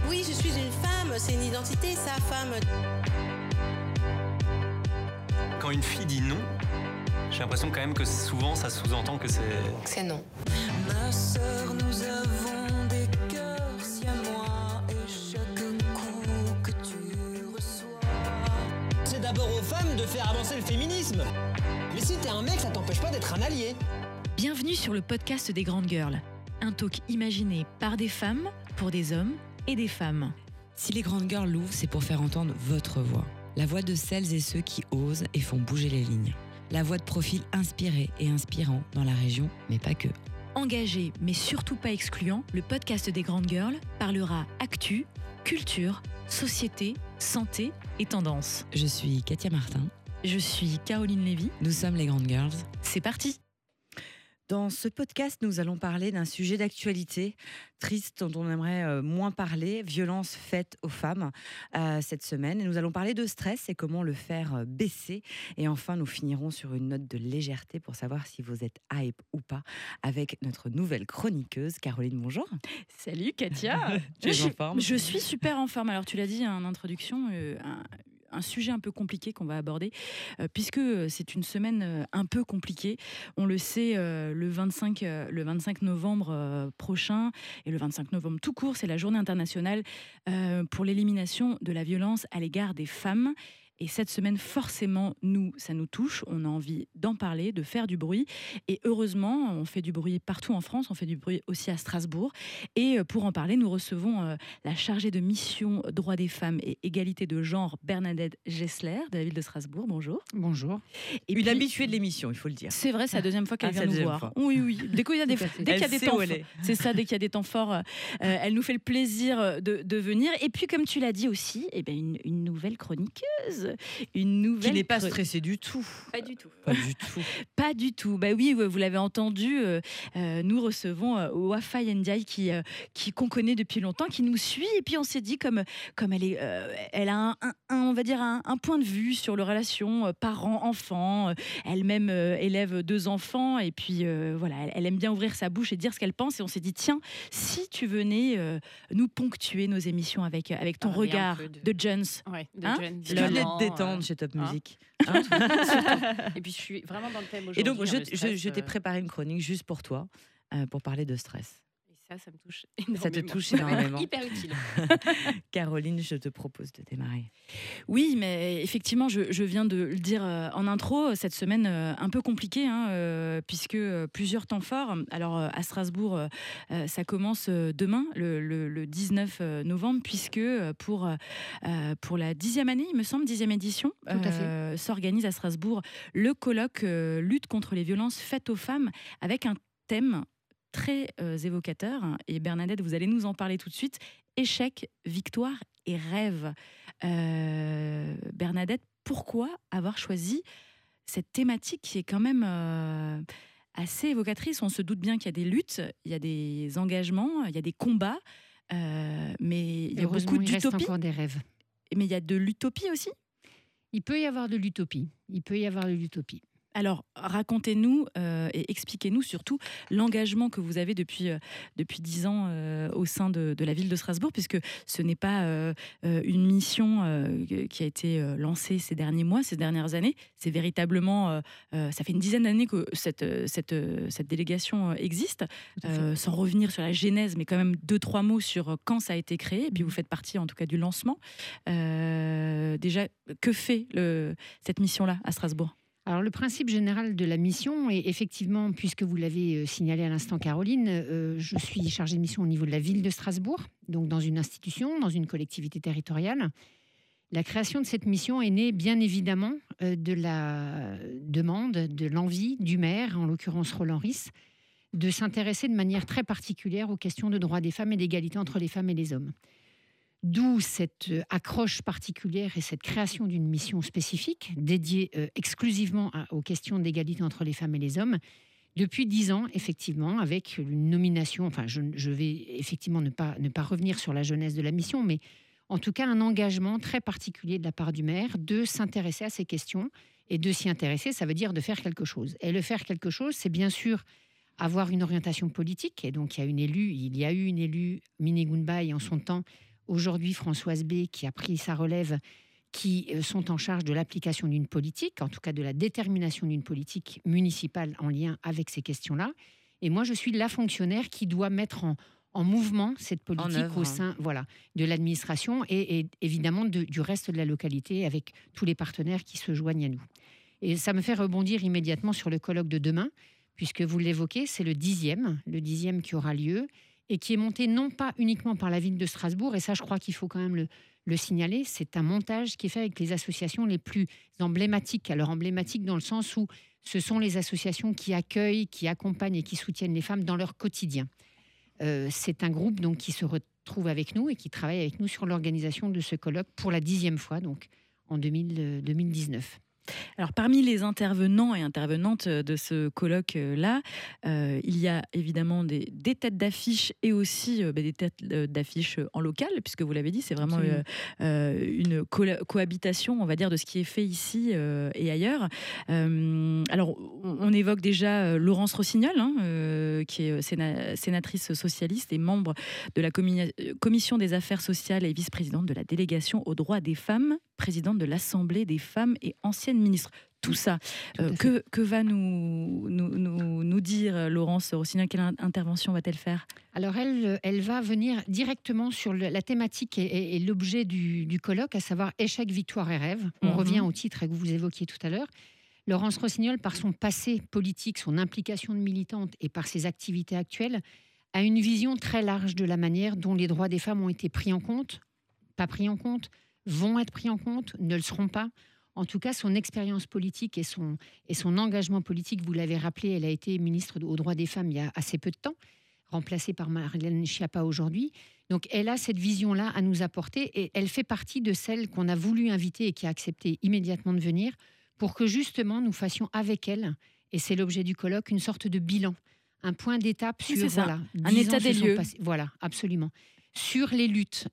Oui, je suis une femme, c'est une identité, ça, femme. Quand une fille dit non, j'ai l'impression quand même que souvent ça sous-entend que c'est... C'est non. Ma sœur, nous avons des cœurs siamois et chaque coup que tu reçois. C'est d'abord aux femmes de faire avancer le féminisme. Mais si t'es un mec, ça t'empêche pas d'être un allié. Bienvenue sur le podcast des Grandes Girls. Un talk imaginé par des femmes, pour des hommes et des femmes. Si les Grandes Girls l'ouvrent, c'est pour faire entendre votre voix. La voix de celles et ceux qui osent et font bouger les lignes. La voix de profils inspirés et inspirants dans la région, mais pas que. Engagé, mais surtout pas excluant, le podcast des Grandes Girls parlera actu, culture, société, santé et tendance. Je suis Katia Martin. Je suis Caroline Lévy. Nous sommes les Grandes Girls. C'est parti! Dans ce podcast, nous allons parler d'un sujet d'actualité triste dont on aimerait moins parler, violence faite aux femmes cette semaine. Et nous allons parler de stress et comment le faire baisser. Et enfin, nous finirons sur une note de légèreté pour savoir si vous êtes hype ou pas avec notre nouvelle chroniqueuse, Caroline. Bonjour. Salut Katia. Tu es en forme ? Je suis super en forme. Alors tu l'as dit en introduction, un sujet un peu compliqué qu'on va aborder, puisque c'est une semaine un peu compliquée. On le sait, le 25 novembre prochain, et le 25 novembre tout court, c'est la journée internationale pour l'élimination de la violence à l'égard des femmes. Et cette semaine, forcément, ça nous touche. On a envie d'en parler, de faire du bruit. Et heureusement, on fait du bruit partout en France. On fait du bruit aussi à Strasbourg. Et pour en parler, nous recevons la chargée de mission droits des femmes et égalité de genre, Bernadette Gessler, de la ville de Strasbourg. Bonjour. Bonjour. Et une puis, habituée de l'émission, il faut le dire. C'est vrai, c'est la deuxième fois qu'elle vient nous voir. Fois. Oui. Dès qu'il y a des temps forts, c'est ça, dès qu'il y a des temps forts, elle nous fait le plaisir de venir. Et puis, comme tu l'as dit aussi, eh ben, une nouvelle chroniqueuse. Qui n'est pas stressée du tout. Pas du tout. Pas du tout. Bah oui, vous l'avez entendu, nous recevons Wafa Ndiaye qu'on connaît depuis longtemps, qui nous suit. Et puis on s'est dit, comme elle a on va dire un point de vue sur les relations parents-enfants. Elle-même élève 2 enfants. Et puis voilà, elle aime bien ouvrir sa bouche et dire ce qu'elle pense. Et on s'est dit, tiens, si tu venais nous ponctuer nos émissions avec ton regard de Jones. Ouais, de Jones. Tu voulais te détendre chez Top Music. Et puis je suis vraiment dans le thème Et aujourd'hui. donc je t'ai préparé une chronique juste pour toi, pour parler de stress. Et ça me touche énormément. Ça te touche énormément. Hyper utile. Caroline, je te propose de démarrer. Oui, mais effectivement, je viens de le dire en intro, cette semaine un peu compliquée, puisque plusieurs temps forts. Alors à Strasbourg, ça commence demain, le 19 novembre, puisque pour la 10e année, il me semble, 10e édition, s'organise à Strasbourg le colloque Lutte contre les violences faites aux femmes, avec un thème très évocateur. Et Bernadette, vous allez nous en parler tout de suite. Échec, victoire et rêve. Bernadette, pourquoi avoir choisi cette thématique qui est quand même assez évocatrice? On se doute bien qu'il y a des luttes, il y a des engagements, il y a des combats, mais il y a beaucoup d'utopie. Il reste encore des rêves. Mais il y a de l'utopie aussi. Il peut y avoir de l'utopie. Alors, racontez-nous et expliquez-nous surtout l'engagement que vous avez depuis 10 ans au sein de la ville de Strasbourg, puisque ce n'est pas une mission qui a été lancée ces derniers mois, ces dernières années. C'est véritablement, ça fait une dizaine d'années que cette délégation existe, sans revenir sur la genèse, mais quand même 2-3 mots sur quand ça a été créé, et puis vous faites partie en tout cas du lancement. Déjà, que fait cette mission-là à Strasbourg ? Alors, le principe général de la mission, et effectivement, puisque vous l'avez signalé à l'instant, Caroline, je suis chargée de mission au niveau de la ville de Strasbourg, donc dans une institution, dans une collectivité territoriale. La création de cette mission est née, bien évidemment, de la demande, de l'envie du maire, en l'occurrence Roland Ris, de s'intéresser de manière très particulière aux questions de droits des femmes et d'égalité entre les femmes et les hommes. D'où cette accroche particulière et cette création d'une mission spécifique dédiée exclusivement aux questions d'égalité entre les femmes et les hommes. Depuis 10 ans, effectivement, avec une nomination, enfin je vais effectivement ne pas revenir sur la jeunesse de la mission, mais en tout cas un engagement très particulier de la part du maire de s'intéresser à ces questions. Et de s'y intéresser, ça veut dire de faire quelque chose. Et le faire quelque chose, c'est bien sûr avoir une orientation politique. Et donc il y a eu une élue, Mine Gounbaye, en son temps, aujourd'hui Françoise B qui a pris sa relève, qui sont en charge de l'application d'une politique, en tout cas de la détermination d'une politique municipale en lien avec ces questions-là. Et moi, je suis la fonctionnaire qui doit mettre en mouvement cette politique au sein de l'administration et évidemment du reste de la localité avec tous les partenaires qui se joignent à nous. Et ça me fait rebondir immédiatement sur le colloque de demain, puisque vous l'évoquez, c'est le 10e qui aura lieu et qui est monté non pas uniquement par la ville de Strasbourg, et ça je crois qu'il faut quand même le signaler, c'est un montage qui est fait avec les associations les plus emblématiques. Alors emblématiques dans le sens où ce sont les associations qui accueillent, qui accompagnent et qui soutiennent les femmes dans leur quotidien. C'est un groupe donc, qui se retrouve avec nous et qui travaille avec nous sur l'organisation de ce colloque pour la 10e fois, donc en 2019. Alors, parmi les intervenants et intervenantes de ce colloque-là, il y a évidemment des têtes d'affiche et aussi des têtes d'affiche en local, puisque vous l'avez dit, c'est vraiment une cohabitation, on va dire, de ce qui est fait ici et ailleurs. Alors, on évoque déjà Laurence Rossignol, qui est sénatrice socialiste et membre de la commission des affaires sociales et vice-présidente de la délégation aux droits des femmes, présidente de l'Assemblée des femmes et ancienne ministre. Tout ça, que va nous dire Laurence Rossignol? Quelle intervention va-t-elle faire? Alors elle va venir directement sur la thématique et l'objet du colloque, à savoir échec, victoire et rêve. On revient au titre que vous évoquiez tout à l'heure. Laurence Rossignol, par son passé politique, son implication de militante et par ses activités actuelles, a une vision très large de la manière dont les droits des femmes ont été pris en compte, pas pris en compte, vont être pris en compte, ne le seront pas. En tout cas, son expérience politique et son engagement politique, vous l'avez rappelé, elle a été ministre aux droits des femmes il y a assez peu de temps, remplacée par Marlène Schiappa aujourd'hui. Donc, elle a cette vision-là à nous apporter et elle fait partie de celle qu'on a voulu inviter et qui a accepté immédiatement de venir pour que justement nous fassions avec elle, et c'est l'objet du colloque, une sorte de bilan, un point d'étape sur un état des lieux. Voilà, absolument. Sur les luttes.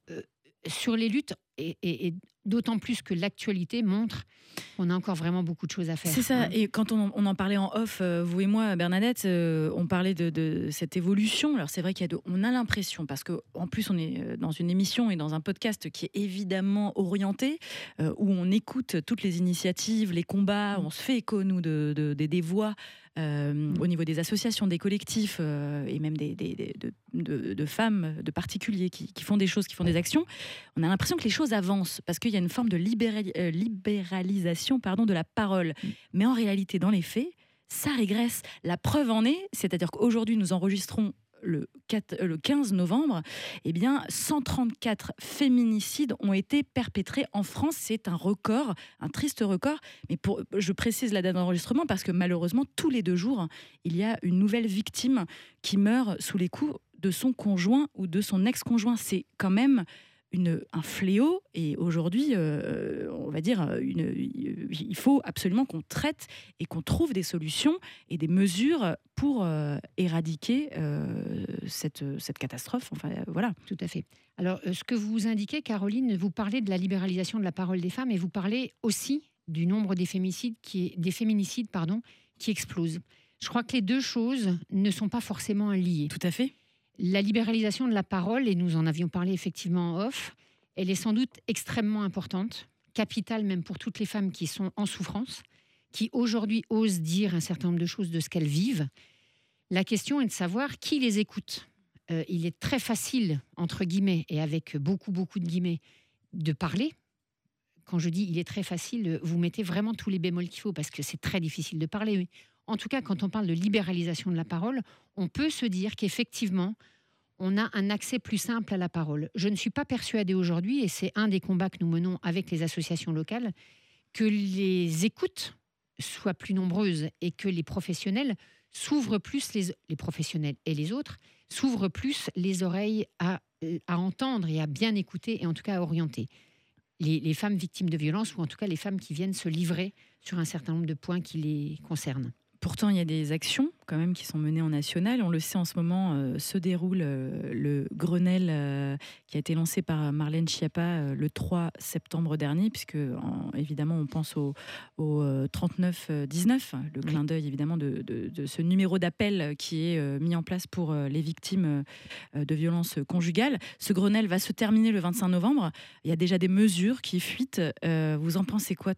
Et d'autant plus que l'actualité montre qu'on a encore vraiment beaucoup de choses à faire. C'est ça, et quand on en parlait en off, vous et moi, Bernadette, on parlait de cette évolution. Alors c'est vrai qu'on a l'impression, parce qu'en plus on est dans une émission et dans un podcast qui est évidemment orienté, où on écoute toutes les initiatives, les combats, on se fait écho, nous, des voix, au niveau des associations, des collectifs et même de femmes, de particuliers qui font des choses, qui font des actions. On a l'impression que les choses avancent parce qu'il y a une forme de libéralisation de la parole. Mais en réalité, dans les faits, ça régresse. La preuve en est, c'est-à-dire qu'aujourd'hui, nous enregistrons le 15 novembre, 134 féminicides ont été perpétrés en France. C'est un record, un triste record. Mais je précise la date d'enregistrement parce que malheureusement, tous les 2 jours, il y a une nouvelle victime qui meurt sous les coups de son conjoint ou de son ex-conjoint. C'est quand même un fléau, et aujourd'hui, on va dire, il faut absolument qu'on traite et qu'on trouve des solutions et des mesures pour éradiquer cette catastrophe. Enfin, voilà. Tout à fait. Alors, ce que vous indiquez, Caroline, vous parlez de la libéralisation de la parole des femmes et vous parlez aussi du nombre des féminicides qui explosent. Je crois que les deux choses ne sont pas forcément liées. Tout à fait. La libéralisation de la parole, et nous en avions parlé effectivement en off, elle est sans doute extrêmement importante, capitale même pour toutes les femmes qui sont en souffrance, qui aujourd'hui osent dire un certain nombre de choses de ce qu'elles vivent. La question est de savoir qui les écoute. Il est très facile, entre guillemets, et avec beaucoup de guillemets, de parler. Quand je dis il est très facile, vous mettez vraiment tous les bémols qu'il faut, parce que c'est très difficile de parler, oui. En tout cas, quand on parle de libéralisation de la parole, on peut se dire qu'effectivement, on a un accès plus simple à la parole. Je ne suis pas persuadée aujourd'hui, et c'est un des combats que nous menons avec les associations locales, que les écoutes soient plus nombreuses et que les professionnels s'ouvrent plus, les professionnels et les autres, s'ouvrent plus les oreilles à entendre et à bien écouter, et en tout cas à orienter les femmes victimes de violences, ou en tout cas les femmes qui viennent se livrer sur un certain nombre de points qui les concernent. Pourtant, il y a des actions quand même qui sont menées en national. On le sait, en ce moment se déroule le Grenelle qui a été lancé par Marlène Schiappa le 3 septembre dernier, puisque évidemment on pense au 3919, le clin d'œil évidemment de ce numéro d'appel qui est mis en place pour les victimes de violences conjugales. Ce Grenelle va se terminer le 25 novembre. Il y a déjà des mesures qui fuitent. Vous en pensez quoi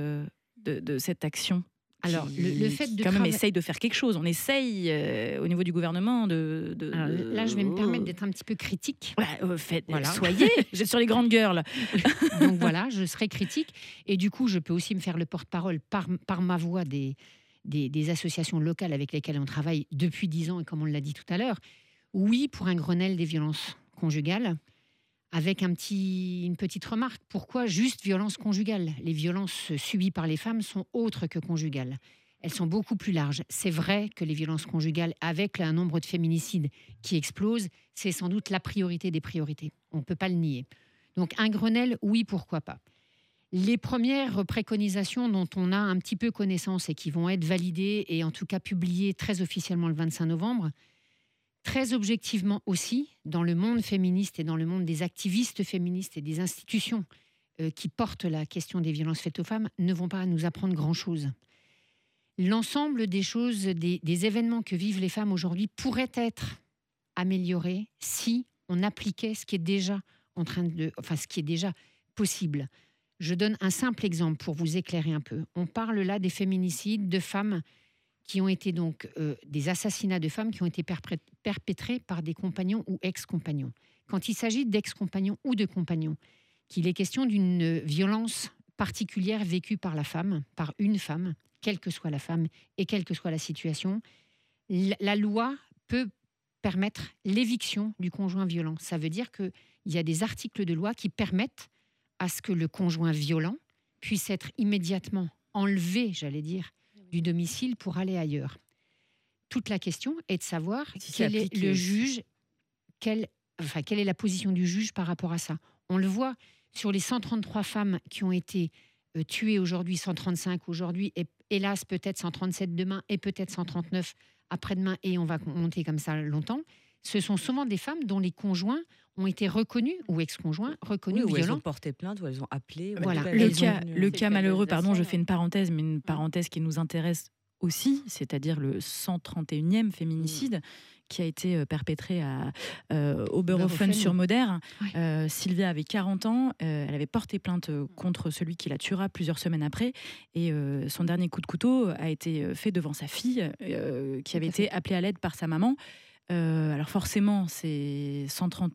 de cette action ? Alors, le fait de quand même essaye de faire quelque chose. On essaye au niveau du gouvernement de... Alors, là, je vais me permettre d'être un petit peu critique. Voilà. Soyez, j'ai sur les grandes girls. Donc voilà, je serai critique. Et du coup, je peux aussi me faire le porte-parole par ma voix des associations locales avec lesquelles on travaille depuis 10 ans, et comme on l'a dit tout à l'heure. Oui, pour un Grenelle des violences conjugales, avec une petite remarque. Pourquoi juste violence conjugale ? Les violences subies par les femmes sont autres que conjugales. Elles sont beaucoup plus larges. C'est vrai que les violences conjugales, avec un nombre de féminicides qui explose, c'est sans doute la priorité des priorités. On ne peut pas le nier. Donc un Grenelle, oui, pourquoi pas. Les premières préconisations dont on a un petit peu connaissance et qui vont être validées et en tout cas publiées très officiellement le 25 novembre, très objectivement aussi, dans le monde féministe et dans le monde des activistes féministes et des institutions qui portent la question des violences faites aux femmes, ne vont pas nous apprendre grand-chose. L'ensemble des choses, des événements que vivent les femmes aujourd'hui pourraient être améliorés si on appliquait ce qui est déjà ce qui est déjà possible. Je donne un simple exemple pour vous éclairer un peu. On parle là des féminicides de femmes qui ont été donc des assassinats de femmes qui ont été perpétrés par des compagnons ou ex-compagnons. Quand il s'agit d'ex-compagnons ou de compagnons, qu'il est question d'une violence particulière vécue par la femme, par une femme, quelle que soit la femme et quelle que soit la situation, la loi peut permettre l'éviction du conjoint violent. Ça veut dire qu'il y a des articles de loi qui permettent à ce que le conjoint violent puisse être immédiatement enlevé, j'allais dire, du domicile pour aller ailleurs. Toute la question est de savoir quel est le juge, quelle est la position du juge par rapport à ça. On le voit sur les 133 femmes qui ont été tuées aujourd'hui, 135 aujourd'hui, et hélas peut-être 137 demain, et peut-être 139 après-demain, et on va monter comme ça longtemps. Ce sont souvent des femmes dont les conjoints ont été reconnus, ou ex-conjoints, reconnus ou violents. elles ont porté plainte, ou elles ont appelé. Voilà. Le cas malheureux, pardon, je fais une parenthèse, mais une parenthèse qui nous intéresse aussi, c'est-à-dire le 131e féminicide qui a été perpétré à Oberhofen-sur-Moder. Sylvia avait 40 ans, elle avait porté plainte contre celui qui la tuera plusieurs semaines après, et son dernier coup de couteau a été fait devant sa fille, qui avait été appelée à l'aide par sa maman. Alors forcément, c'est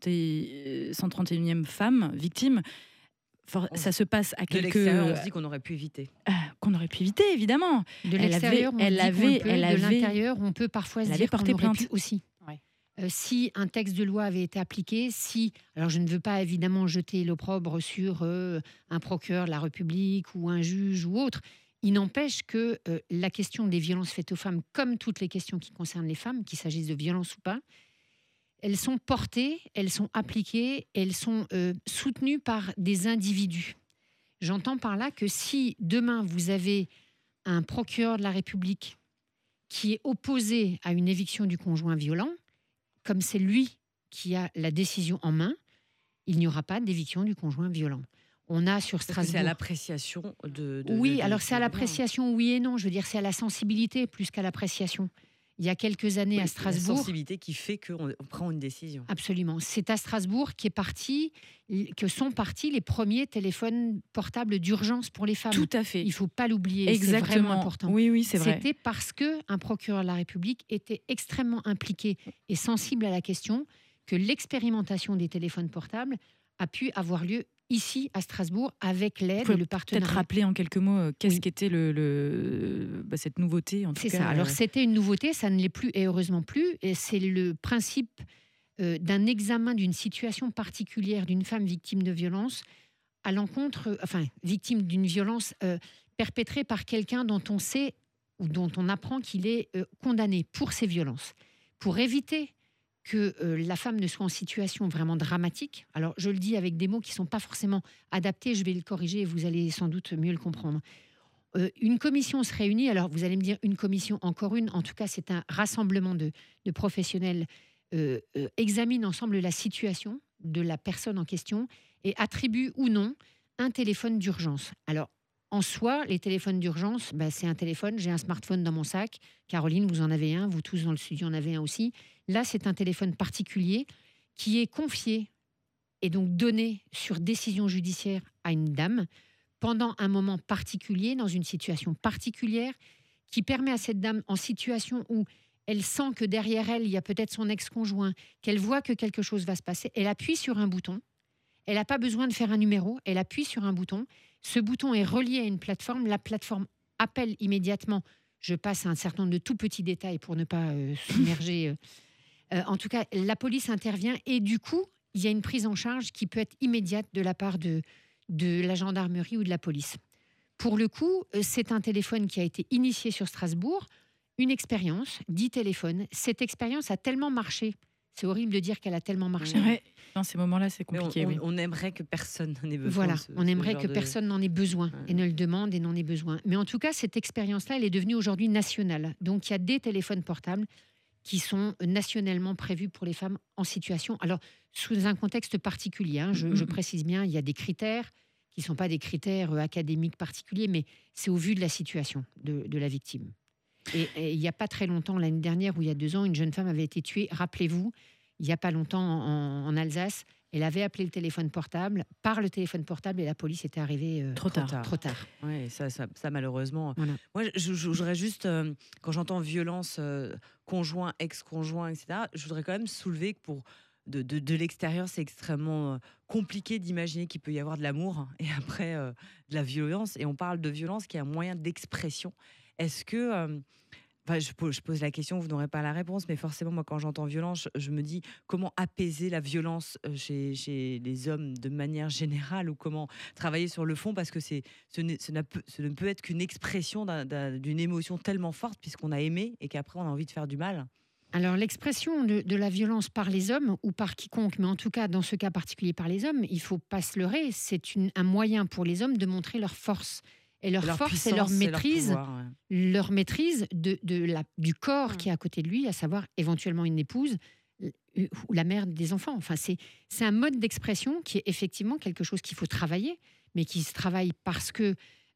131e femme victime. Ça se passe à quelques... De l'extérieur, on se dit qu'on aurait pu éviter. Qu'on aurait pu éviter, évidemment. De l'extérieur, de l'intérieur, on peut parfois se dire qu'on aurait pu aussi. Ouais. Si un texte de loi avait été appliqué, alors je ne veux pas évidemment jeter l'opprobre sur un procureur de la République ou un juge ou autre, il n'empêche que la question des violences faites aux femmes, comme toutes les questions qui concernent les femmes, qu'il s'agisse de violences ou pas, elles sont portées, elles sont appliquées, elles sont soutenues par des individus. J'entends par là que si demain vous avez un procureur de la République qui est opposé à une éviction du conjoint violent, comme c'est lui qui a la décision en main, il n'y aura pas d'éviction du conjoint violent. On a sur Strasbourg... C'est à l'appréciation de oui, alors c'est à l'appréciation, oui et non. Je veux dire, c'est à la sensibilité plus qu'à l'appréciation. Il y a quelques années à Strasbourg... La sensibilité qui fait qu'on prend une décision. Absolument. C'est à Strasbourg que sont partis les premiers téléphones portables d'urgence pour les femmes. Tout à fait. Il ne faut pas l'oublier. Exactement. C'est vraiment important. Oui, c'est vrai. C'était parce qu'un procureur de la République était extrêmement impliqué et sensible à la question que l'expérimentation des téléphones portables a pu avoir lieu ici à Strasbourg avec l'aide et le partenariat. Peut-être rappeler en quelques mots qu'est-ce qu'était cette nouveauté en tout cas. C'est ça. Alors c'était une nouveauté, ça ne l'est plus et heureusement plus. Et c'est le principe d'un examen d'une situation particulière d'une femme victime de violence à l'encontre, victime d'une violence perpétrée par quelqu'un dont on sait ou dont on apprend qu'il est condamné pour ces violences, pour éviter que la femme ne soit en situation vraiment dramatique. Alors, je le dis avec des mots qui ne sont pas forcément adaptés, je vais le corriger et vous allez sans doute mieux le comprendre. une commission se réunit. Alors, vous allez me dire, une commission, encore une. En tout cas, c'est un rassemblement de professionnels examine ensemble la situation de la personne en question et attribue ou non un téléphone d'urgence. Alors, en soi, les téléphones d'urgence, c'est un téléphone. J'ai un smartphone dans mon sac. Caroline, vous en avez un. Vous tous dans le studio en avez un aussi. Là, c'est un téléphone particulier qui est confié et donc donné sur décision judiciaire à une dame pendant un moment particulier, dans une situation particulière, qui permet à cette dame, en situation où elle sent que derrière elle, il y a peut-être son ex-conjoint, qu'elle voit que quelque chose va se passer, elle appuie sur un bouton. Elle n'a pas besoin de faire un numéro, elle appuie sur un bouton. Ce bouton est relié à une plateforme. La plateforme appelle immédiatement. Je passe à un certain nombre de tout petits détails pour ne pas submerger. En tout cas, la police intervient et du coup, il y a une prise en charge qui peut être immédiate de la part de la gendarmerie ou de la police. Pour le coup, c'est un téléphone qui a été initié sur Strasbourg, une expérience, 10 téléphones. Cette expérience a tellement marché. C'est horrible de dire qu'elle a tellement marché. Ouais. Dans ces moments-là, c'est compliqué. On aimerait que personne n'en ait besoin. Voilà, on aimerait que personne n'en ait besoin et ne le demande et n'en ait besoin. Mais en tout cas, cette expérience-là, elle est devenue aujourd'hui nationale. Donc, il y a des téléphones portables qui sont nationalement prévus pour les femmes en situation. Alors, sous un contexte particulier, je précise bien, il y a des critères qui ne sont pas des critères académiques particuliers, mais c'est au vu de la situation de la victime. Et il n'y a pas très longtemps, l'année dernière ou il y a 2 ans, une jeune femme avait été tuée, rappelez-vous, il n'y a pas longtemps en Alsace. Elle avait appelé le téléphone portable, par le téléphone portable, et la police était arrivée trop tard. Ouais, ça malheureusement. Voilà. Moi, je voudrais juste, quand j'entends violence conjoint, ex-conjoint, etc., je voudrais quand même soulever que de l'extérieur, c'est extrêmement compliqué d'imaginer qu'il peut y avoir de l'amour et après de la violence. Et on parle de violence qui est un moyen d'expression. Est-ce que... je pose la question, vous n'aurez pas la réponse, mais forcément, moi, quand j'entends violence, je me dis comment apaiser la violence chez les hommes de manière générale ou comment travailler sur le fond, parce que ce ne peut être qu'une expression d'une émotion tellement forte puisqu'on a aimé et qu'après on a envie de faire du mal. Alors, l'expression de la violence par les hommes ou par quiconque, mais en tout cas, dans ce cas particulier par les hommes, il ne faut pas se leurrer, c'est un moyen pour les hommes de montrer leur force. Et leur force et leur maîtrise, leur maîtrise du corps qui est à côté de lui, à savoir éventuellement une épouse ou la mère des enfants. Enfin, c'est un mode d'expression qui est effectivement quelque chose qu'il faut travailler, mais qui se travaille parce que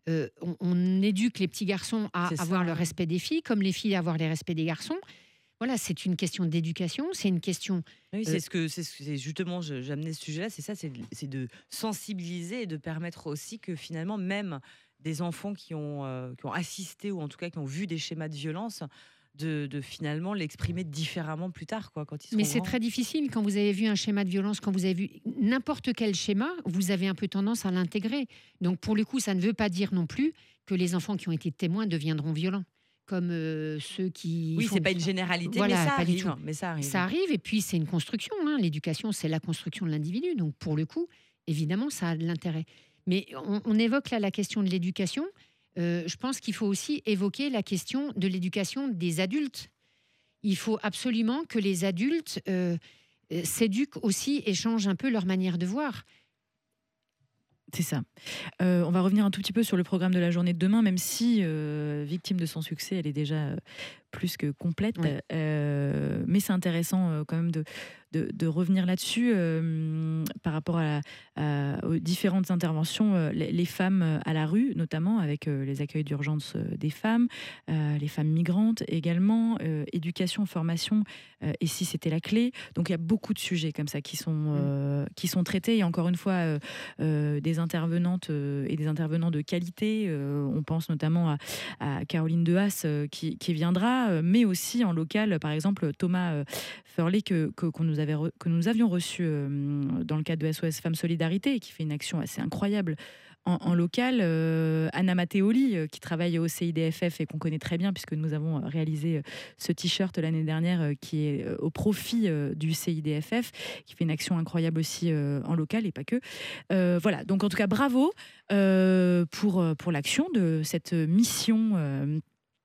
on éduque les petits garçons à avoir le respect des filles, comme les filles à avoir le respect des garçons. Voilà, c'est une question d'éducation, c'est une question... Oui, c'est justement, j'amenais ce sujet-là, c'est de sensibiliser et de permettre aussi que finalement, même des enfants qui ont assisté ou en tout cas qui ont vu des schémas de violence, de finalement l'exprimer différemment plus tard, quoi, quand ils seront Mais c'est grands. très difficile quand vous avez vu un schéma de violence, quand vous avez vu n'importe quel schéma, vous avez un peu tendance à l'intégrer. Donc pour le coup, ça ne veut pas dire non plus que les enfants qui ont été témoins deviendront violents. Comme ceux qui... Oui, c'est pas une généralité, voilà, mais ça pas du arrive. tout. Mais ça arrive. Ça arrive, et puis c'est une construction. L'éducation, c'est la construction de l'individu. Donc pour le coup, évidemment, ça a de l'intérêt. Mais on évoque là la question de l'éducation. Je pense qu'il faut aussi évoquer la question de l'éducation des adultes. Il faut absolument que les adultes s'éduquent aussi et changent un peu leur manière de voir. C'est ça. On va revenir un tout petit peu sur le programme de la journée de demain, même si victime de son succès, elle est déjà plus que complète. Oui. Mais c'est intéressant quand même de revenir là-dessus par rapport aux différentes interventions, les femmes à la rue, notamment avec les accueils d'urgence des femmes, les femmes migrantes également, éducation, formation, et si c'était la clé. Donc il y a beaucoup de sujets comme ça qui sont traités. Et encore une fois, des intervenantes et des intervenants de qualité. On pense notamment à Caroline Dehaas qui viendra, mais aussi en local, par exemple Thomas Furley que nous avions reçu dans le cadre de SOS Femmes Solidarité, et qui fait une action assez incroyable en local. Anna Matteoli, qui travaille au CIDFF et qu'on connaît très bien puisque nous avons réalisé ce t-shirt l'année dernière qui est au profit du CIDFF, qui fait une action incroyable aussi en local et pas que. Voilà, donc en tout cas bravo pour l'action de cette mission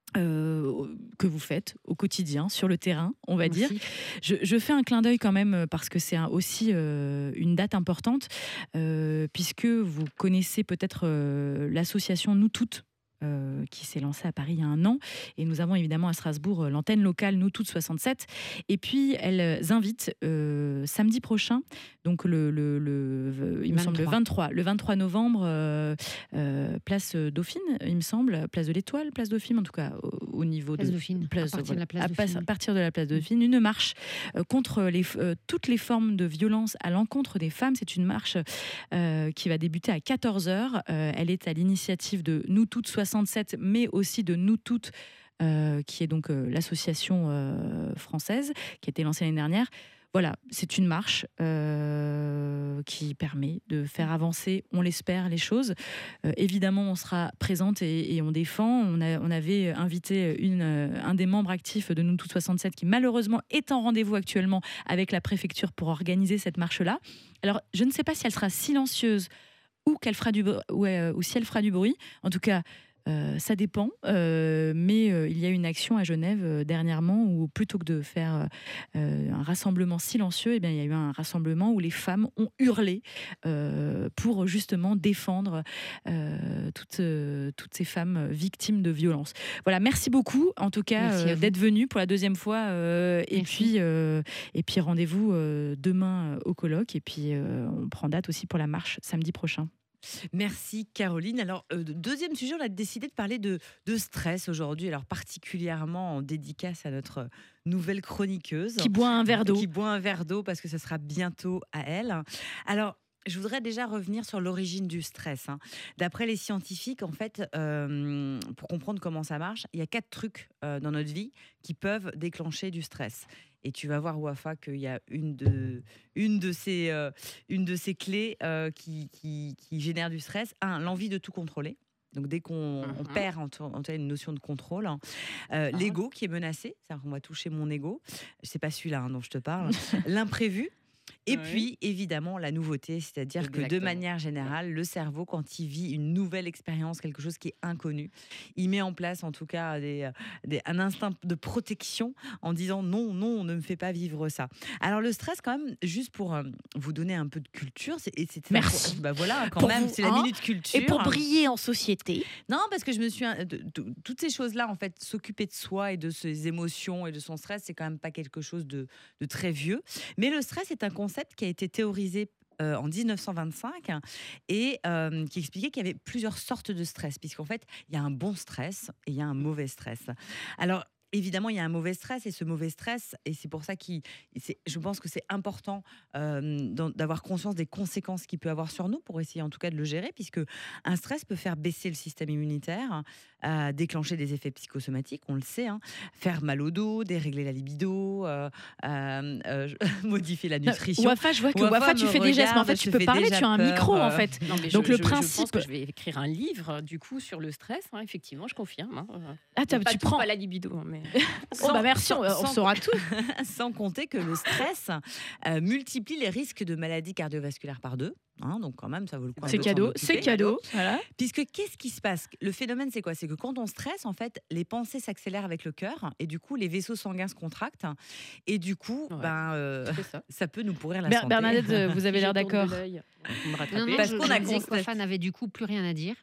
que vous faites au quotidien, sur le terrain, on va dire. Je fais un clin d'œil quand même, parce que c'est aussi une date importante, puisque vous connaissez peut-être l'association Nous Toutes, qui s'est lancée à Paris il y a un an. Et nous avons évidemment à Strasbourg l'antenne locale Nous Toutes 67. Et puis, elles invitent samedi prochain, donc il me semble le 23 novembre, place Dauphine, il me semble, place de l'Étoile, place Dauphine, en tout cas au niveau Place de Dauphine, place, à partir de la place Dauphine. à partir de la place Dauphine, une marche contre toutes les formes de violence à l'encontre des femmes. C'est une marche qui va débuter à 14h. Elle est à l'initiative de Nous Toutes 67, mais aussi de Nous Toutes, qui est donc l'association française, qui a été lancée l'année dernière. Voilà, c'est une marche qui permet de faire avancer, on l'espère, les choses. Évidemment, on sera présente et on défend. On avait invité un des membres actifs de Nous Toutes 67 qui malheureusement est en rendez-vous actuellement avec la préfecture pour organiser cette marche-là. Alors, je ne sais pas si elle sera silencieuse ou si elle fera du bruit. En tout cas, ça dépend, mais il y a une action à Genève dernièrement où plutôt que de faire un rassemblement silencieux, eh bien, il y a eu un rassemblement où les femmes ont hurlé pour justement défendre toutes ces femmes victimes de violences. Voilà, merci beaucoup en tout cas d'être venu pour la deuxième fois et puis rendez-vous demain au colloque et puis on prend date aussi pour la marche samedi prochain. Merci Caroline. Alors, deuxième sujet, on a décidé de parler de stress aujourd'hui, alors particulièrement en dédicace à notre nouvelle chroniqueuse. Qui boit un verre d'eau. Qui boit un verre d'eau parce que ça sera bientôt à elle. Alors, je voudrais déjà revenir sur l'origine du stress. D'après les scientifiques, en fait, pour comprendre comment ça marche, il y a 4 trucs dans notre vie qui peuvent déclencher du stress. Et tu vas voir, Wafa, qu'il y a une de ces clés qui génère du stress. L'envie de tout contrôler. Donc, dès qu'on perd en tout cas une notion de contrôle. L'ego qui est menacé. C'est-à-dire qu'on va toucher mon ego. C'est pas celui-là dont je te parle. L'imprévu. Et puis, évidemment, la nouveauté, c'est-à-dire que de manière générale, le cerveau, quand il vit une nouvelle expérience, quelque chose qui est inconnu, il met en place en tout cas un instinct de protection en disant non, ne me fais pas vivre ça. Alors le stress, quand même, juste pour vous donner un peu de culture, merci. Voilà, quand pour même, vous, c'est la minute culture. Et pour briller en société. Non, parce que je me suis toutes ces choses-là, en fait, s'occuper de soi et de ses émotions et de son stress, c'est quand même pas quelque chose de très vieux. Mais le stress est un concept qui a été théorisé en 1925 et qui expliquait qu'il y avait plusieurs sortes de stress, puisqu'en fait, il y a un bon stress et il y a un mauvais stress. Alors, évidemment, il y a un mauvais stress et ce mauvais stress, et c'est pour ça je pense que c'est important d'avoir conscience des conséquences qu'il peut avoir sur nous pour essayer en tout cas de le gérer, puisque un stress peut faire baisser le système immunitaire, déclencher des effets psychosomatiques, on le sait, faire mal au dos, dérégler la libido, modifier la nutrition. Wafa, je vois que Wafa, tu fais des gestes, mais en fait, tu peux parler, tu as un micro, en fait. Non, mais donc je principe, pense que je vais écrire un livre du coup sur le stress. Effectivement, je confirme. Tu prends pas la libido, mais merci, on saura tout. Sans compter que le stress multiplie les risques de maladies cardiovasculaires par 2. Donc quand même, ça vaut le coup. C'est cadeau. Voilà. Puisque qu'est-ce qui se passe ? Le phénomène, c'est quoi ? C'est que quand on stresse, en fait, les pensées s'accélèrent avec le cœur et du coup, les vaisseaux sanguins se contractent et du coup, ça peut nous pourrir la santé. Bernadette, vous avez l'air d'accord. Non, parce qu'on a constaté. Wafa n'avait du coup plus rien à dire.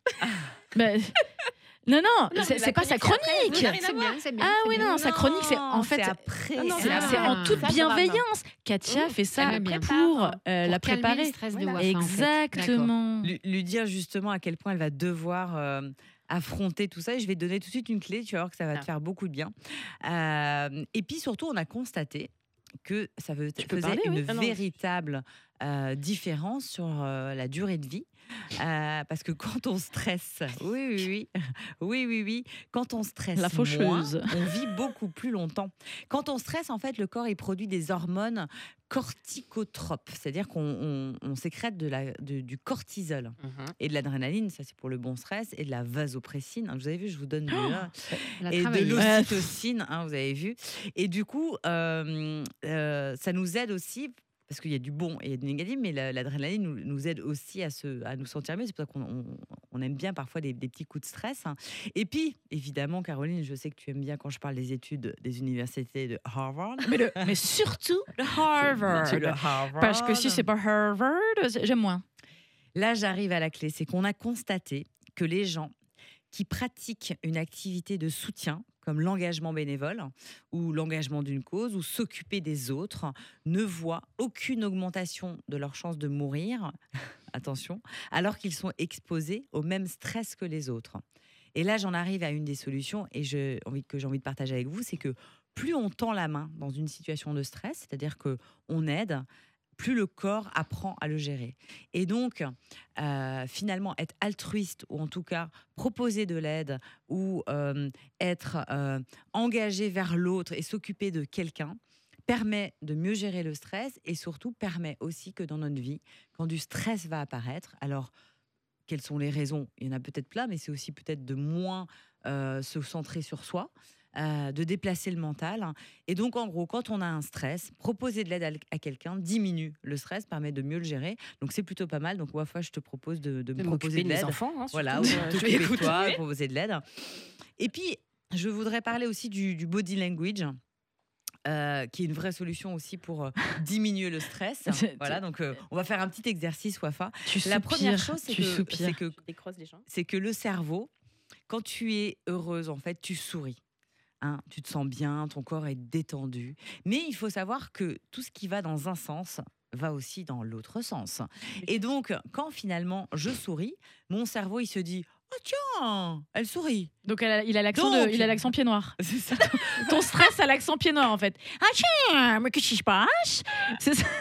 Non, c'est pas sa chronique. C'est bien. Ah oui, non, sa chronique, c'est en fait après. C'est en toute bienveillance. Katia fait ça pour la préparer. Le stress de Wafa, exactement. En fait. Lui dire justement à quel point elle va devoir affronter tout ça. Et je vais te donner tout de suite une clé, tu vas voir que ça va te faire beaucoup de bien. Et puis surtout, on a constaté que ça faisait une véritable différence sur la durée de vie. Parce que quand on stresse, oui, quand on stresse, la faucheuse, on vit beaucoup plus longtemps. Quand on stresse, en fait, le corps il produit des hormones corticotropes, c'est-à-dire qu'on sécrète du cortisol et de l'adrénaline, ça c'est pour le bon stress, et de la vasopressine. Vous avez vu, je vous donne et de l'ocytocine, vous avez vu. Et du coup, ça nous aide aussi. Parce qu'il y a du bon et du négatif, mais l'adrénaline nous aide aussi à nous sentir mieux. C'est pour ça qu'on aime bien parfois des petits coups de stress. Et puis, évidemment, Caroline, je sais que tu aimes bien quand je parle des études des universités de Harvard. Mais surtout de Harvard. Parce que si c'est pas Harvard, j'aime moins. Là, j'arrive à la clé. C'est qu'on a constaté que les gens qui pratiquent une activité de soutien, comme l'engagement bénévole ou l'engagement d'une cause ou s'occuper des autres, ne voient aucune augmentation de leur chance de mourir, attention, alors qu'ils sont exposés au même stress que les autres. Et là, j'en arrive à une des solutions que j'ai envie de partager avec vous, c'est que plus on tend la main dans une situation de stress, c'est-à-dire qu'on aide, plus le corps apprend à le gérer. Et donc, finalement, être altruiste, ou en tout cas proposer de l'aide, ou être engagé vers l'autre et s'occuper de quelqu'un, permet de mieux gérer le stress et surtout permet aussi que dans notre vie, quand du stress va apparaître, alors quelles sont les raisons? Il y en a peut-être plein, mais c'est aussi peut-être de moins se centrer sur soi, de déplacer le mental. Et donc, en gros, quand on a un stress, proposer de l'aide à quelqu'un diminue le stress, permet de mieux le gérer. Donc, c'est plutôt pas mal. Donc, Wafa, je te propose de me proposer de mes l'aide. enfants, hein, Voilà, ou surtout. de t'occuper de toi, de proposer de l'aide. Et puis, je voudrais parler aussi du body language. Qui est une vraie solution aussi pour diminuer le stress. Voilà, donc on va faire un petit exercice, Wafa. La première chose, c'est que le cerveau, quand tu es heureuse, en fait, tu souris. Hein, tu te sens bien, ton corps est détendu. Mais il faut savoir que tout ce qui va dans un sens va aussi dans l'autre sens. Et donc, quand finalement je souris, mon cerveau, il se dit « Oh tiens, elle sourit !» Donc il a l'accent pied noir. C'est ça. Ton stress a l'accent pied noir en fait. Ah tiens, mais qu'est-ce qui se passe? C'est ça.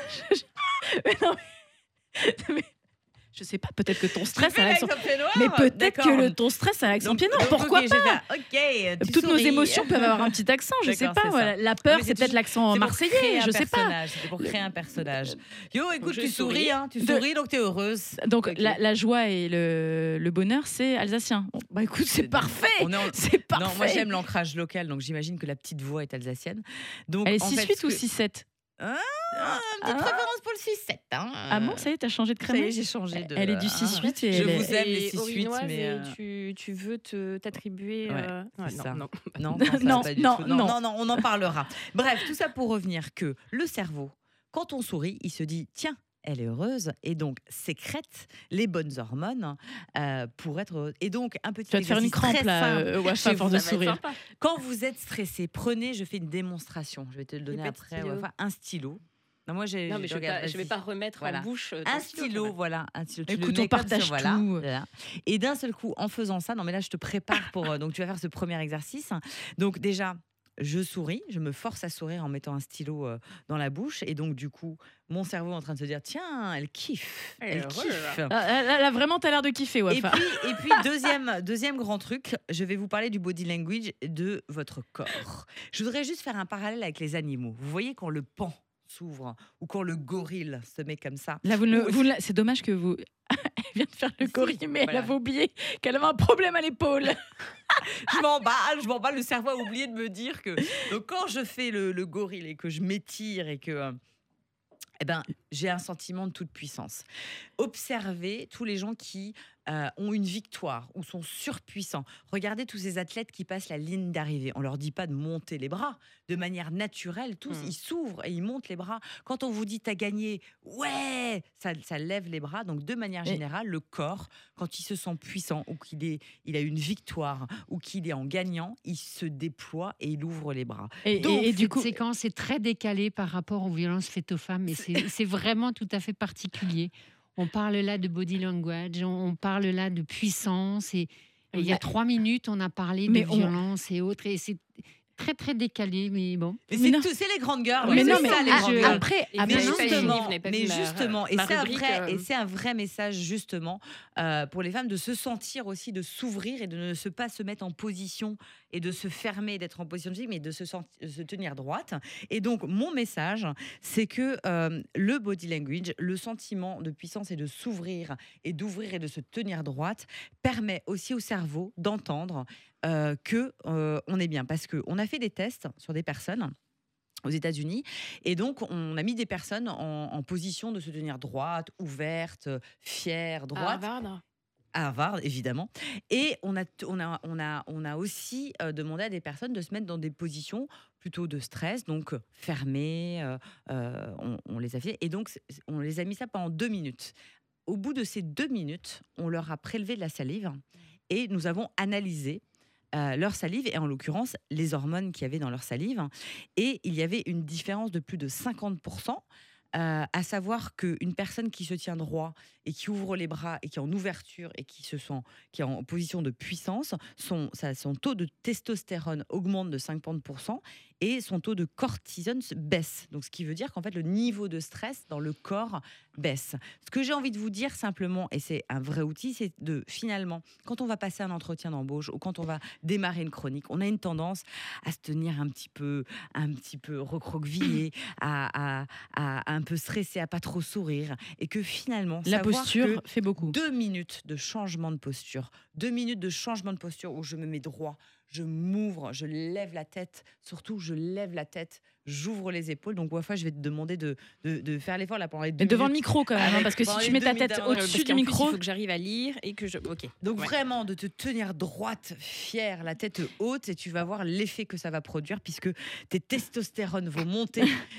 Mais je sais pas, peut-être que ton stress a l'accent pied noir. Mais peut-être que ton stress a l'accent pied noir. Pourquoi pas? Toutes nos émotions peuvent avoir un petit accent, je sais pas. Voilà. La peur, c'est peut-être l'accent marseillais, je sais pas. C'est pour créer un personnage. Yo, écoute, tu souris, hein, tu souris, donc tu es heureuse. Donc la joie et le bonheur, c'est alsacien. Bon, bah écoute, c'est parfait. C'est parfait. Non, moi j'aime l'ancrage local, donc j'imagine que la petite voix est alsacienne. Donc, elle est 6-8 ou 6-7? Petite préférence pour le 6-7. Hein. Ah bon, ça y est, t'as changé de créneau? J'ai changé de... Elle est du 6-8 et je vous aime les 6-8, orinoise, mais... tu veux t'attribuer... Non, on en parlera. Bref, tout ça pour revenir que le cerveau, quand on sourit, il se dit, tiens, elle est heureuse et donc sécrète les bonnes hormones pour être heureuse. Et donc, un petit tu vas te faire une crampe là, Wafa, à force de sourire. Quand vous êtes stressé, je fais une démonstration. Je vais te le donner après, Wafa. Un stylo. Non, moi, je vais pas remettre en bouche un stylo, voilà. Un stylo. Écoute, on partage tout. Voilà. Et d'un seul coup, en faisant ça, non mais là, je te prépare pour... donc, tu vas faire ce premier exercice. Donc déjà... Je souris, je me force à sourire en mettant un stylo dans la bouche. Et donc, du coup, mon cerveau est en train de se dire, tiens, elle kiffe. Elle kiffe. Là, vraiment, t'as l'air de kiffer, Wafa. Et puis deuxième grand truc, je vais vous parler du body language de votre corps. Je voudrais juste faire un parallèle avec les animaux. Vous voyez quand le paon s'ouvre ou quand le gorille se met comme ça. Là, c'est dommage que vous... Elle vient de faire le gorille, mais elle avait oublié qu'elle avait un problème à l'épaule. Je m'emballe. Le cerveau a oublié de me dire que... Donc, quand je fais le gorille et que je m'étire et que... j'ai un sentiment de toute puissance. Observez tous les gens qui ont une victoire ou sont surpuissants. Regardez tous ces athlètes qui passent la ligne d'arrivée. On leur dit pas de monter les bras. De manière naturelle, tous, ils s'ouvrent et ils montent les bras. Quand on vous dit « t'as gagné », ouais, ça lève les bras. Donc, de manière générale, le corps, quand il se sent puissant ou il a une victoire ou qu'il est en gagnant, il se déploie et il ouvre les bras. Et du coup, cette séquence est très décalée par rapport aux violences faites aux femmes. Et c'est vraiment tout à fait particulier. On parle là de body language, on parle là de puissance. Et il y a 3 minutes, on a parlé de violence et autres. Et c'est très, très décalé, mais bon. Mais c'est les grandes girls. Mais non, les grandes girls. Mais justement, et c'est un vrai message, justement, pour les femmes, de se sentir aussi, de s'ouvrir et de ne pas se mettre en position et de se fermer, d'être en position de vie, mais de se tenir droite. Et donc, mon message, c'est que le body language, le sentiment de puissance et de s'ouvrir et d'ouvrir et de se tenir droite, permet aussi au cerveau d'entendre qu'on est bien. Parce qu'on a fait des tests sur des personnes aux États-Unis. Et donc, on a mis des personnes en position de se tenir droite, ouverte, fière, droite. À Harvard, évidemment. Et on a aussi demandé à des personnes de se mettre dans des positions plutôt de stress, donc fermées. On les a fait. Et donc, on les a mis ça pendant 2 minutes. Au bout de ces 2 minutes, on leur a prélevé de la salive et nous avons analysé leur salive, et en l'occurrence les hormones qu'il y avait dans leur salive. Et il y avait une différence de plus de 50%. À savoir qu'une personne qui se tient droit et qui ouvre les bras et qui est en ouverture et qui est en position de puissance, son taux de testostérone augmente de 50% et son taux de cortisone baisse. Donc, ce qui veut dire qu'en fait, le niveau de stress dans le corps baisse. Ce que j'ai envie de vous dire simplement, et c'est un vrai outil, c'est de finalement, quand on va passer un entretien d'embauche ou quand on va démarrer une chronique, on a une tendance à se tenir un petit peu recroquevillé, à un peu stressé, à pas trop sourire, et que finalement, La savoir posture que fait beaucoup. 2 minutes de changement de posture, 2 minutes de changement de posture où je me mets droit, je m'ouvre, je lève la tête, surtout je lève la tête, j'ouvre les épaules. Donc, Wafa, je vais te demander de faire l'effort là pendant les 2 Et devant le minutes. micro quand même, parce que si tu mets ta tête au-dessus du micro. Il faut que j'arrive à lire et que je. Ok. Donc vraiment de te tenir droite, fière, la tête haute, et tu vas voir l'effet que ça va produire puisque tes testostérones vont monter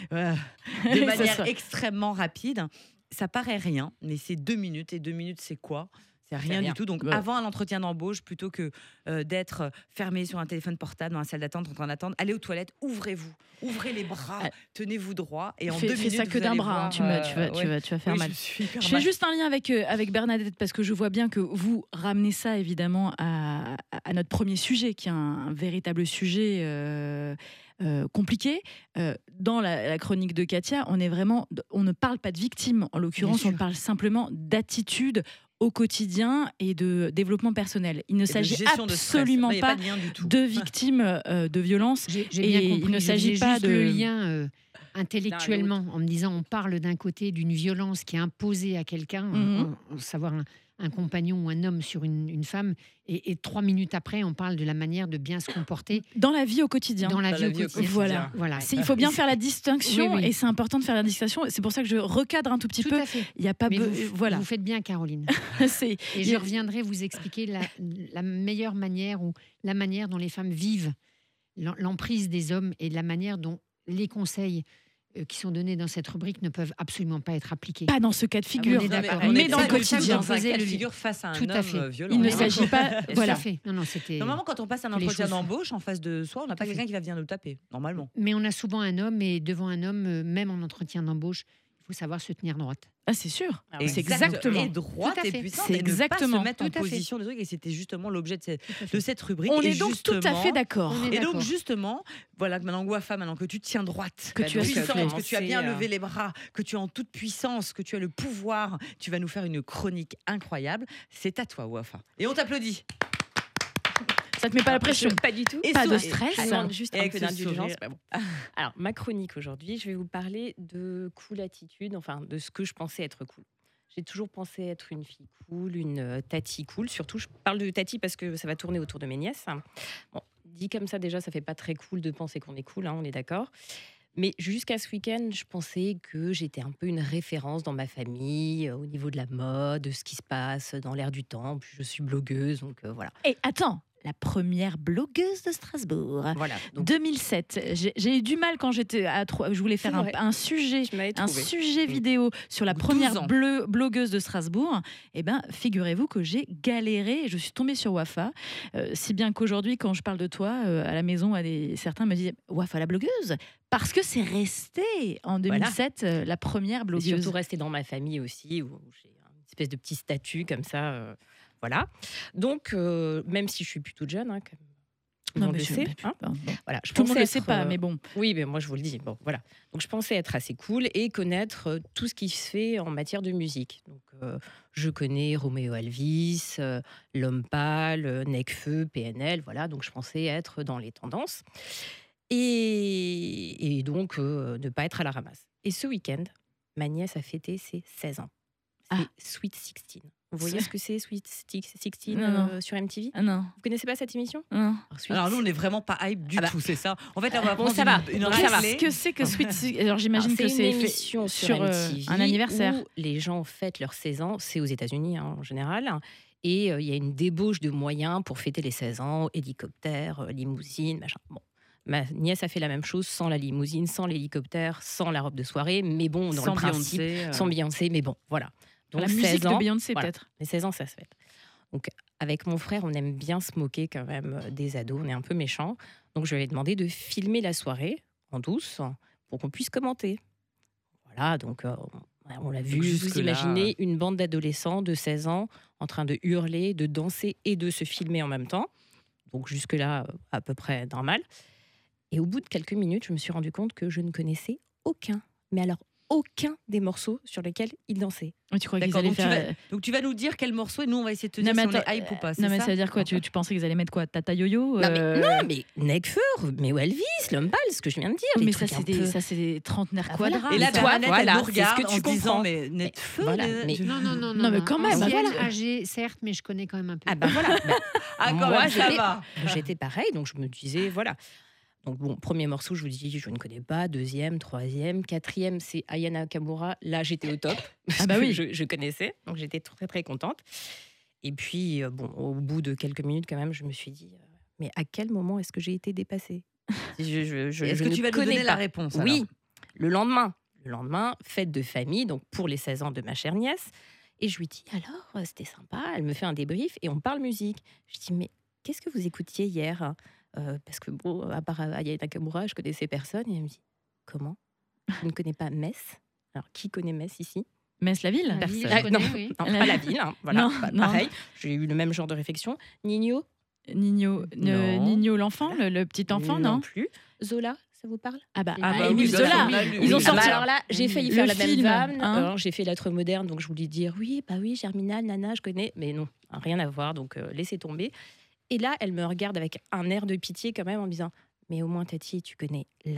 de manière extrêmement rapide. Ça paraît rien, mais c'est 2 minutes, et 2 minutes c'est quoi ? C'est rien du tout. Donc, avant un entretien d'embauche, plutôt que d'être fermé sur un téléphone portable dans la salle d'attente en train d'attendre, allez aux toilettes, ouvrez-vous, ouvrez les bras, tenez-vous droit, et en 2 minutes, fais ça que d'un bras, tu vas faire mal. Je fais juste un lien avec Bernadette, parce que je vois bien que vous ramenez ça évidemment à notre premier sujet, qui est un véritable sujet compliqué. Dans la chronique de Katia, on ne parle pas de victime, en l'occurrence, on parle simplement d'attitude au quotidien et de développement personnel. Il ne s'agit absolument pas de victimes de violence. J'ai bien compris. Il ne s'agit pas de le lien intellectuellement, en me disant on parle d'un côté d'une violence qui est imposée à quelqu'un, savoir un compagnon ou un homme sur une femme, et 3 minutes après, on parle de la manière de bien se comporter dans la vie au quotidien. Dans la vie au quotidien. Voilà. Il faut bien faire la distinction, et c'est important de faire la distinction. C'est pour ça que je recadre un tout petit peu. Il y a pas vous faites bien, Caroline. Et je reviendrai vous expliquer la meilleure manière, ou la manière dont les femmes vivent l'emprise des hommes, et la manière dont les conseils qui sont donnés dans cette rubrique ne peuvent absolument pas être appliqués. Pas dans ce cas de figure, mais dans le quotidien. Dans un cas de figure face à un homme violent. Il ne s'agit pas... Voilà. Normalement, quand on passe un entretien d'embauche, en face de soi, on n'a pas quelqu'un qui va venir nous taper, normalement. Mais on a souvent un homme, et devant un homme, même en entretien d'embauche, il faut savoir se tenir droite. Ah, c'est sûr. C'est exactement. Et droite et puissante. C'est exactement. Ne pas se mettre en position de truc. Et c'était justement l'objet de cette rubrique. On est donc tout à fait d'accord. Et donc justement, voilà, maintenant Wafa, maintenant que tu tiens droite, que tu es puissante, que tu as bien levé les bras, que tu es en toute puissance, que tu as le pouvoir, tu vas nous faire une chronique incroyable. C'est à toi, Wafa. Et on t'applaudit. Ça te met pas la pression? Pas du tout. Et pas de stress. Alors, juste un peu d'indulgence. Bon. Alors, ma chronique aujourd'hui, je vais vous parler de cool attitude, enfin de ce que je pensais être cool. J'ai toujours pensé être une fille cool, une tati cool. Surtout, je parle de tati parce que ça va tourner autour de mes nièces. Bon, dit comme ça, déjà, ça fait pas très cool de penser qu'on est cool, hein, on est d'accord. Mais jusqu'à ce week-end, je pensais que j'étais un peu une référence dans ma famille, au niveau de la mode, de ce qui se passe dans l'air du temps. Puis je suis blogueuse, donc voilà. Et attends, la première blogueuse de Strasbourg. Voilà. Donc, 2007. J'ai eu du mal quand j'étais je voulais faire un sujet vidéo sur la première blogueuse de Strasbourg. Eh ben, figurez-vous que j'ai galéré et je suis tombée sur Wafa. Si bien qu'aujourd'hui, quand je parle de toi à la maison, certains me disent Wafa la blogueuse, parce que c'est resté en 2007 la première blogueuse. Et surtout resté dans ma famille aussi, où j'ai une espèce de petit statut comme ça. Voilà. Donc, même si je suis plutôt jeune, hein, comme on le sait, voilà, tout le monde ne le sait pas, mais bon. Oui, mais moi je vous le dis. Bon, voilà. Donc, je pensais être assez cool et connaître tout ce qui se fait en matière de musique. Donc, je connais Roméo Elvis, L'Homme Pâle, Necfeu, PNL. Voilà. Donc, je pensais être dans les tendances et donc ne pas être à la ramasse. Et ce week-end, ma nièce a fêté ses 16 ans. C'est Sweet 16. Vous voyez ce que c'est, Sweet 16 sur MTV? Non. Vous connaissez pas cette émission? Non. Alors nous, on n'est vraiment pas hype du tout, c'est ça. En fait, là, on va prendre une Qu'est-ce que c'est que Sweet 16? Alors j'imagine que c'est une émission sur MTV un anniversaire. Où les gens fêtent leurs 16 ans. C'est aux États-Unis en général. Et il y a une débauche de moyens pour fêter les 16 ans. Hélicoptère, limousine, machin. Bon. Ma nièce a fait la même chose sans la limousine, sans l'hélicoptère, sans la robe de soirée. Mais bon, dans le principe, sans Beyoncé. Mais bon, voilà. Donc, la musique de Beyoncé, peut-être. Les 16 ans, ça se fête. Donc, avec mon frère, on aime bien se moquer quand même des ados, on est un peu méchants. Donc, je lui ai demandé de filmer la soirée en douce pour qu'on puisse commenter. Voilà, donc on l'a vu, vous imaginez une bande d'adolescents de 16 ans en train de hurler, de danser et de se filmer en même temps. Donc, jusque-là, à peu près normal. Et au bout de quelques minutes, je me suis rendu compte que je ne connaissais aucun, mais alors aucun des morceaux sur lesquels ils dansaient. Oui, tu crois qu'ils D'accord, allaient donc, faire... donc tu vas nous dire quel morceau et nous on va essayer de te dire Non, mais si on attends, est hype ou pas. C'est Non, mais ça ça veut dire quoi tu pensais qu'ils allaient mettre quoi Tata Yo-Yo Non, mais Nekfeu, mais Elvis, Lumbal, ce que je viens de dire. les mais ça, trucs c'est un peu- ça, c'est des trentenaires voilà. quadras. Et là, toi, Bernadette, voilà, elle nous c'est ce regarde que tu en se disant, comprends. mais Netfeu, voilà, mais- Non, Non, mais quand même, Ancienne, voilà. âgée, certes, mais je connais quand même un peu. Ah bah voilà. Ah, quand Moi, même, ça j'étais- va. J'étais pareil, donc je me disais, voilà. Donc bon, premier morceau, je vous dis, je ne connais pas. Deuxième, troisième, quatrième, c'est Aya Nakamura. Là, j'étais au top. Ah bah oui. je connaissais, donc j'étais très très contente. Et puis, bon, au bout de quelques minutes, quand même, je me suis dit, mais à quel moment est-ce que j'ai été dépassée Est-ce que ne tu vas nous connais donner la pas. réponse Oui, le lendemain, fête de famille, donc pour les 16 ans de ma chère nièce. Et je lui dis, alors, c'était sympa. Elle me fait un débrief et on parle musique. Je dis, mais qu'est-ce que vous écoutiez hier parce que, bon, à part Aya Nakamura, je connaissais personne. Et elle me dit, comment ? Je ne connais pas Metz. Alors, qui connaît Metz ici ? Metz-la-Ville La ville, Ah, je connais, non, oui. non, pas la ville. Voilà, Non, pas- non. pareil. J'ai eu le même genre de réflexion. Nino Nino, Non. Nino l'enfant, le petit enfant, non plus. Zola, ça vous parle ? Ah bah, Ah bah Émile oui, Zola. on a lu. Ils ont Oui, sorti. bah Alors là, j'ai failli Le faire la même film, vanne. hein. Alors, j'ai fait lettres modernes, donc je voulais dire oui, Germinal, Nana, je connais. Mais non, rien à voir, donc laissez tomber. Et là, elle me regarde avec un air de pitié quand même en me disant, mais au moins, Tati, tu connais Larry ?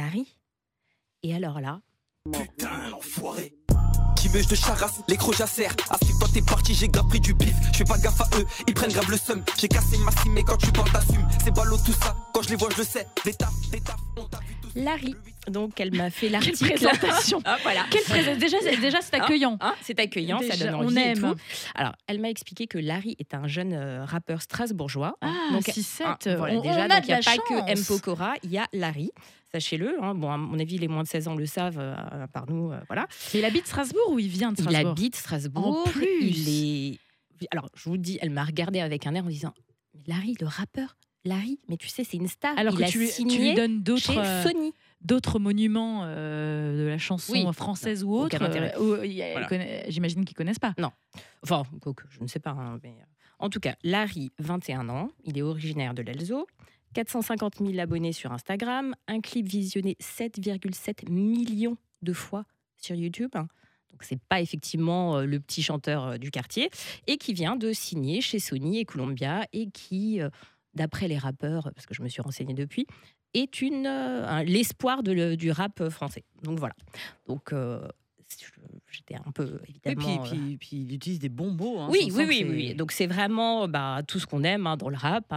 Et alors là, Putain, l'enfoiré. Qui de charasse, les crocs jacèrent. À ce toi t'es parti, j'ai grave pris du bif. Je fais pas gaffe à eux, ils prennent grave le seum. J'ai cassé ma cime, mais quand tu parles t'assumes. C'est ballot tout ça, quand je les vois je le sais. Des taf, on t'a vu tous. Larry. Donc, elle m'a fait Quelle l'article. présentation. Ah, voilà. Déjà, c'est accueillant. C'est accueillant, ça Déjà, donne on envie et aime. tout. Alors, elle m'a expliqué que Larry est un jeune rappeur strasbourgeois. Ah, donc, 6-7. voilà, On déjà, a donc de il n'y a la pas que M. chance. Pokora, il y a Larry. Sachez-le. Bon, à mon avis, les moins de 16 ans le savent, par nous. Voilà. Mais il habite Strasbourg ou il vient de Il Strasbourg habite Strasbourg. En plus. Il est. Alors, je vous dis, elle m'a regardé avec un air en disant, mais Larry, le rappeur, Larry, mais tu sais, c'est une star. Alors il que a tu lui signé donnes chez Sony. d'autres monuments de la chanson Oui. française ou Aucun autre. intérêt. Voilà. J'imagine qu'ils connaissent pas. Enfin, quoique, je ne sais pas. Hein, mais... En tout cas, Larry, 21 ans, il est originaire de l'Elzo, 450 000 abonnés sur Instagram, un clip visionné 7,7 millions de fois sur YouTube. Donc, c'est pas effectivement le petit chanteur du quartier, et qui vient de signer chez Sony et Columbia, et qui, d'après les rappeurs, parce que je me suis renseignée depuis, est l'espoir du rap français. Donc voilà. Donc j'étais un peu Et évidemment. puis il utilise des bons mots. Hein, Oui, sans oui, que oui, c'est- oui. Donc c'est vraiment tout ce qu'on aime dans le rap.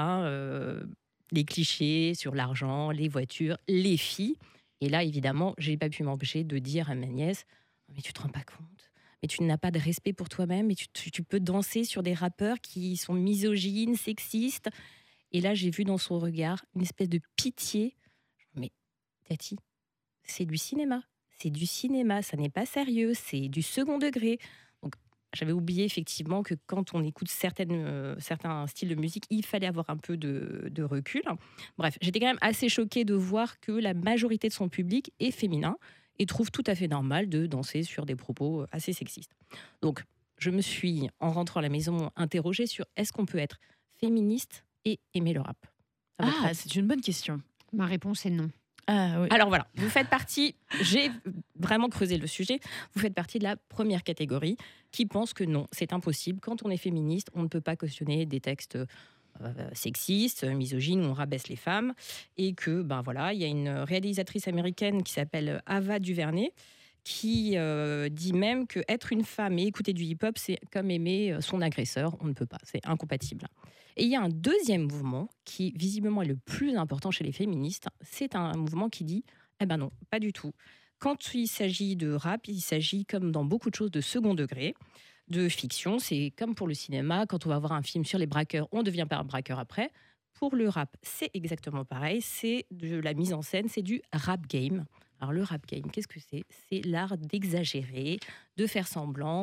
Les clichés sur l'argent, les voitures, les filles. Et là, évidemment, j'ai pas pu m'empêcher de dire à ma nièce, mais tu te rends pas compte, mais tu n'as pas de respect pour toi-même, et tu peux danser sur des rappeurs qui sont misogynes, sexistes. Et là, j'ai vu dans son regard une espèce de pitié. Mais Tati, c'est du cinéma. C'est du cinéma, ça n'est pas sérieux, c'est du second degré. Donc, j'avais oublié effectivement que quand on écoute certains styles de musique, il fallait avoir un peu de recul. Bref, j'étais quand même assez choquée de voir que la majorité de son public est féminin et trouve tout à fait normal de danser sur des propos assez sexistes. Donc, je me suis, en rentrant à la maison, interrogée sur est-ce qu'on peut être féministe et aimer le rap ? À votre avis ? C'est une bonne question. Ma réponse est non. Ah, oui. Alors voilà, vous faites partie, j'ai vraiment creusé le sujet, vous faites partie de la première catégorie qui pense que non, c'est impossible. Quand on est féministe, on ne peut pas cautionner des textes sexistes, misogynes, où on rabaisse les femmes. Et que, voilà, il y a une réalisatrice américaine qui s'appelle Ava DuVernay qui dit même que être une femme et écouter du hip-hop, c'est comme aimer son agresseur. On ne peut pas, c'est incompatible. Et il y a un deuxième mouvement qui, visiblement, est le plus important chez les féministes. C'est un mouvement qui dit « Eh ben non, pas du tout. Quand il s'agit de rap, il s'agit, comme dans beaucoup de choses, de second degré, de fiction. C'est comme pour le cinéma. Quand on va voir un film sur les braqueurs, on ne devient pas un braqueur après. Pour le rap, c'est exactement pareil. C'est de la mise en scène, c'est du rap game. Alors le rap game, qu'est-ce que c'est ? C'est l'art d'exagérer, de faire semblant,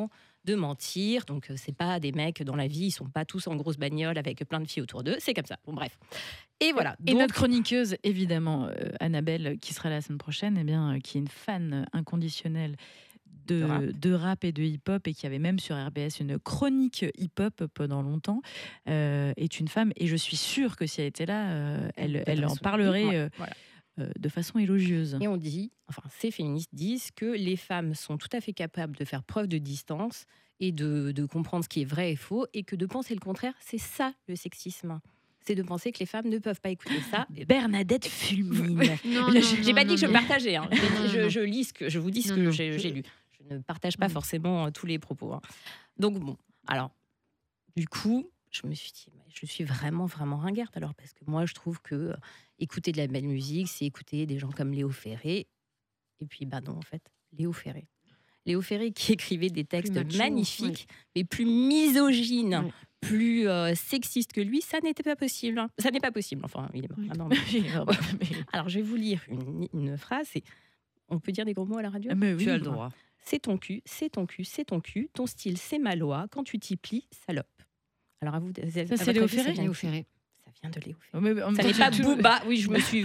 de mentir. Donc, c'est pas des mecs dans la vie, ils sont pas tous en grosse bagnole avec plein de filles autour d'eux. C'est comme ça. Bon, bref. Et voilà. Et Donc, notre chroniqueuse, évidemment, Annabelle, qui sera la semaine prochaine, qui est une fan inconditionnelle de rap et de hip-hop et qui avait même sur RBS une chronique hip-hop pendant longtemps, est une femme. Et je suis sûre que si elle était là, elle en parlerait de façon élogieuse. Et on dit, ces féministes disent que les femmes sont tout à fait capables de faire preuve de distance et de comprendre ce qui est vrai et faux, et que de penser le contraire, c'est ça le sexisme. C'est de penser que les femmes ne peuvent pas écouter ça. Bernadette fulmine. J'ai pas dit que je partageais. Je lis je vous dis ce que j'ai lu. Je ne partage pas forcément tous les propos. Donc bon, alors, du coup, je me suis dit, je suis vraiment, vraiment ringarde alors, parce que moi, je trouve que écouter de la belle musique, c'est écouter des gens comme Léo Ferré. Et puis, non, en fait, Léo Ferré. Léo Ferré qui écrivait des textes magnifiques, mais plus misogynes, plus sexistes que lui, ça n'était pas possible. Ça n'est pas possible. Enfin, il est mort. Ah non, alors, je vais vous lire une phrase. On peut dire des gros mots à la radio ? Mais oui, tu as le droit. C'est ton cul, c'est ton cul, c'est ton cul. Ton style, c'est ma loi. Quand tu t'y plies, salope. Alors, à vous. Ça, c'est Léo Ferré ? Léo Ferré. Ça vient de Léo Ferré. Ça n'est pas Booba. Oui, je me suis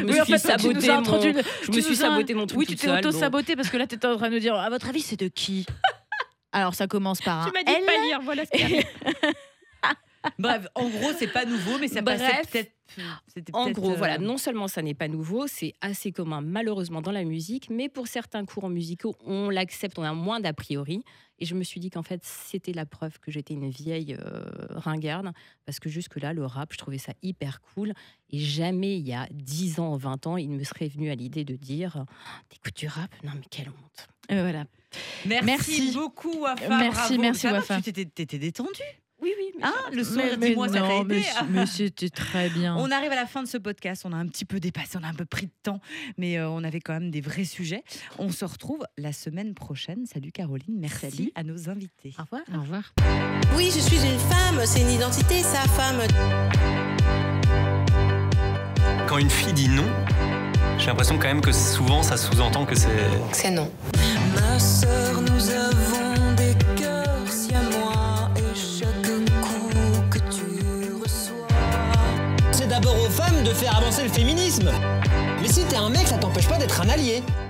saboté mon truc. Oui, tu t'es auto-saboté parce que là, tu étais en train de dire, à votre avis, c'est de qui ? Alors, ça commence par un Tu m'as dit de pas lire, voilà ce qu'il y a. Bref, en gros, c'est pas nouveau, mais ça passait peut-être. En gros, voilà, non seulement ça n'est pas nouveau, c'est assez commun malheureusement dans la musique, mais pour certains courants musicaux, on l'accepte, on a moins d'a priori. Et je me suis dit qu'en fait, c'était la preuve que j'étais une vieille ringarde, parce que jusque-là, le rap, je trouvais ça hyper cool. Et jamais, il y a 10 ans, 20 ans, il me serait venu à l'idée de dire « T'écoutes du rap ? Non, mais quelle honte !» Voilà. Merci beaucoup, Wafa. Merci, Wafa. Tu t'étais détendue ? Oui. Le soir, dis-moi, ça t'a aidé. Mais c'était très bien. On arrive à la fin de ce podcast. On a un petit peu dépassé, on a un peu pris de temps, mais on avait quand même des vrais sujets. On se retrouve la semaine prochaine. Salut Caroline, merci à nos invités. Au revoir. Au revoir. Oui, je suis une femme, c'est une identité, sa femme. Quand une fille dit non, j'ai l'impression quand même que souvent ça sous-entend que c'est non. Ma sœur, nous avons des cœurs siamois et chaque coup que tu reçois. C'est d'abord aux femmes de faire avancer le féminisme. Mais si t'es un mec, ça t'empêche pas d'être un allié.